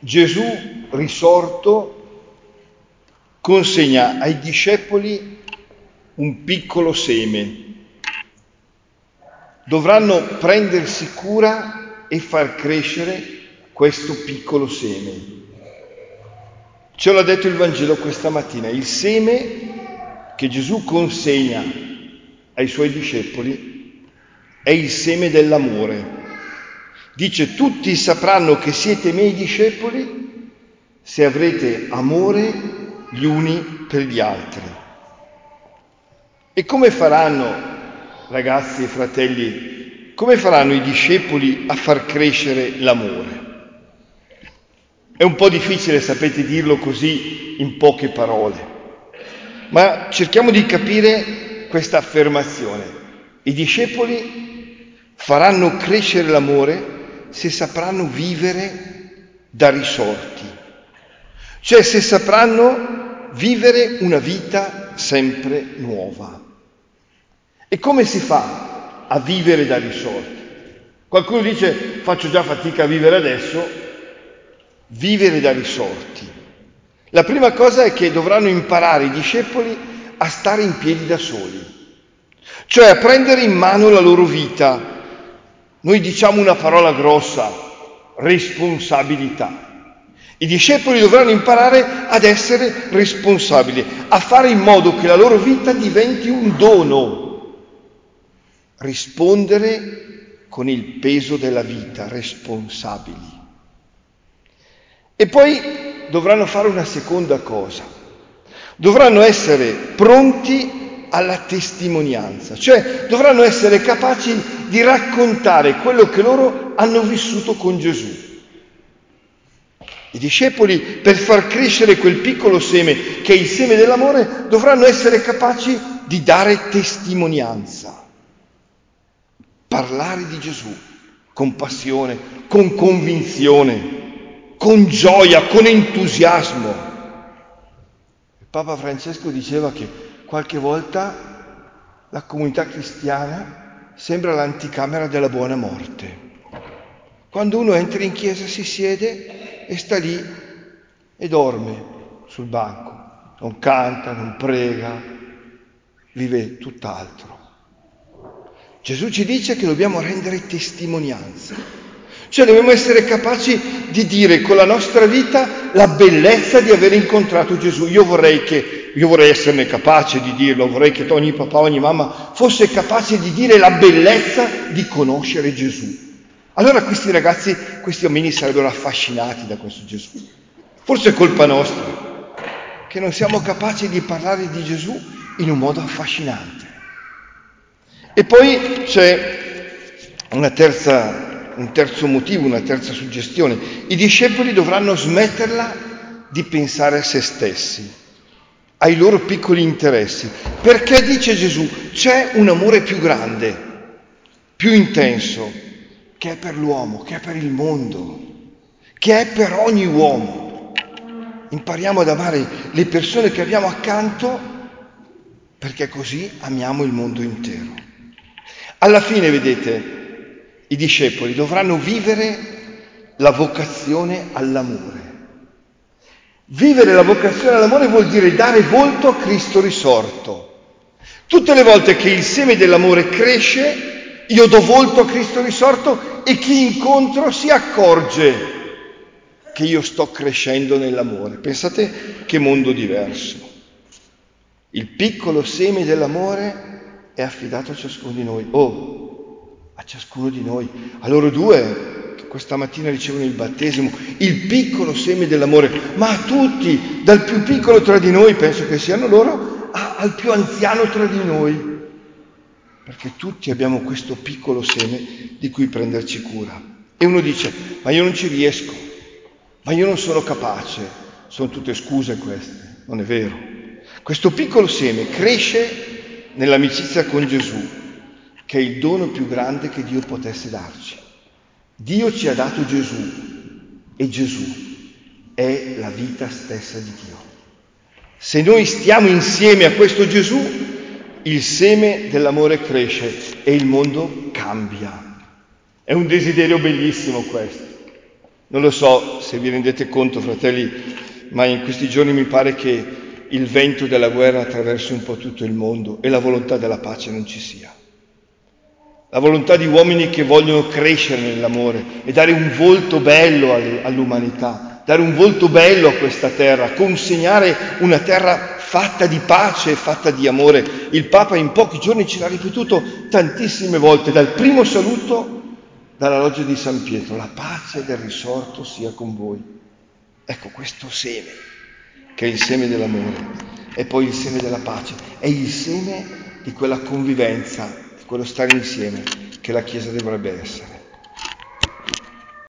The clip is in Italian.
Gesù risorto consegna ai discepoli un piccolo seme. Dovranno prendersi cura e far crescere questo piccolo seme. Ce l'ha detto il Vangelo questa mattina. Il seme che Gesù consegna ai suoi discepoli è il seme dell'amore. Dice: tutti sapranno che siete miei discepoli se avrete amore gli uni per gli altri. E come faranno, ragazzi e fratelli, come faranno i discepoli a far crescere l'amore? È un po' difficile, sapete, dirlo così in poche parole, ma cerchiamo di capire questa affermazione. I discepoli faranno crescere l'amore se sapranno vivere da risorti, cioè se sapranno vivere una vita sempre nuova. E come si fa a vivere da risorti? Qualcuno dice: faccio già fatica a vivere adesso. Vivere da risorti. La prima cosa è che dovranno imparare i discepoli a stare in piedi da soli, cioè a prendere in mano la loro vita. Noi diciamo una parola grossa: responsabilità. I discepoli dovranno imparare ad essere responsabili, a fare in modo che la loro vita diventi un dono, rispondere con il peso della vita, responsabili. E poi dovranno fare una seconda cosa: dovranno essere pronti alla testimonianza, cioè dovranno essere capaci di raccontare quello che loro hanno vissuto con Gesù. I discepoli, per far crescere quel piccolo seme, che è il seme dell'amore, dovranno essere capaci di dare testimonianza, parlare di Gesù con passione, con convinzione, con gioia, con entusiasmo. Il Papa Francesco diceva che qualche volta la comunità cristiana sembra l'anticamera della buona morte. Quando uno entra in chiesa si siede e sta lì e dorme sul banco, non canta, non prega, vive tutt'altro. Gesù ci dice che dobbiamo rendere testimonianza. Cioè dobbiamo essere capaci di dire con la nostra vita la bellezza di aver incontrato Gesù. Io vorrei esserne capace di dirlo, vorrei che ogni papà, ogni mamma fosse capace di dire la bellezza di conoscere Gesù. Allora questi ragazzi, questi bambini sarebbero affascinati da questo Gesù. Forse è colpa nostra, che non siamo capaci di parlare di Gesù in un modo affascinante. E poi c'è un terzo motivo, una terza suggestione. I discepoli dovranno smetterla di pensare a se stessi, ai loro piccoli interessi, perché, dice Gesù, c'è un amore più grande, più intenso, che è per l'uomo, che è per il mondo, che è per ogni uomo. Impariamo ad amare le persone che abbiamo accanto, perché così amiamo il mondo intero. Alla fine, vedete, i discepoli dovranno vivere la vocazione all'amore. Vivere la vocazione all'amore vuol dire dare volto a Cristo risorto. Tutte le volte che il seme dell'amore cresce, io do volto a Cristo risorto e chi incontro si accorge che io sto crescendo nell'amore. Pensate che mondo diverso. Il piccolo seme dell'amore è affidato a ciascuno di noi. A ciascuno di noi. A loro due, che questa mattina ricevono il battesimo, il piccolo seme dell'amore, ma a tutti, dal più piccolo tra di noi, penso che siano loro, al più anziano tra di noi. Perché tutti abbiamo questo piccolo seme di cui prenderci cura. E uno dice: ma io non ci riesco, ma io non sono capace. Sono tutte scuse queste, non è vero. Questo piccolo seme cresce nell'amicizia con Gesù, che è il dono più grande che Dio potesse darci. Dio ci ha dato Gesù e Gesù è la vita stessa di Dio. Se noi stiamo insieme a questo Gesù, il seme dell'amore cresce e il mondo cambia. È un desiderio bellissimo questo. Non lo so se vi rendete conto, fratelli, ma in questi giorni mi pare che il vento della guerra attraversi un po' tutto il mondo e la volontà della pace non ci sia. La volontà di uomini che vogliono crescere nell'amore e dare un volto bello all'umanità, dare un volto bello a questa terra, consegnare una terra fatta di pace e fatta di amore. Il Papa in pochi giorni ce l'ha ripetuto tantissime volte, dal primo saluto dalla loggia di San Pietro: la pace del risorto sia con voi. Ecco, questo seme, che è il seme dell'amore, e poi il seme della pace, è il seme di quella convivenza, di quello stare insieme che la Chiesa dovrebbe essere.